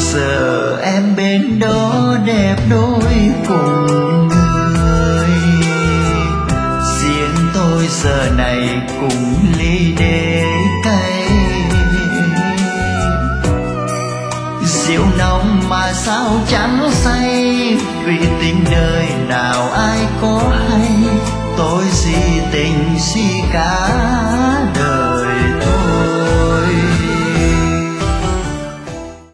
giờ em bên đó đẹp đôi cùng người, riêng tôi giờ này cùng ly để cay. Rượu nồng mà sao chẳng say, vì tình đời nào ai có hay, tôi si tình si cả đời thôi.